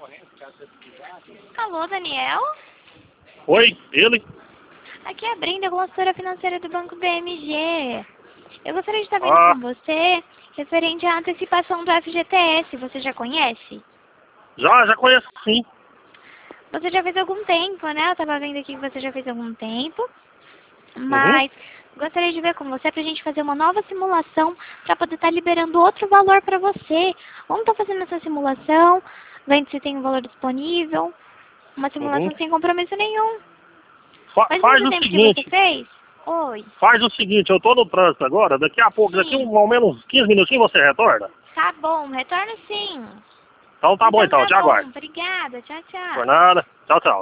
Alô, Daniel? Oi, ele? Aqui é a Brenda, consultora financeira do Banco BMG. Eu gostaria de estar vendo com você referente à antecipação do FGTS. Você já conhece? Já conheço sim. Você já fez algum tempo, né? Eu estava vendo aqui que você já fez algum tempo. Uhum. Mas gostaria de ver com você para a gente fazer uma nova simulação para poder estar liberando outro valor para você. Vamos estar fazendo essa simulação, vendo se tem um valor disponível. Uma Uhum. simulação sem compromisso nenhum. Faz Faz muito o tempo que você seguinte, fez? Oi. eu tô no trânsito agora, daqui a pouco, daqui Sim. ao menos 15 minutinhos você retorna? Tá bom, retorno sim. Então tá bom então, Tá te bom. aguardo. Obrigada. Tchau, Por tchau. nada. Tchau, tchau.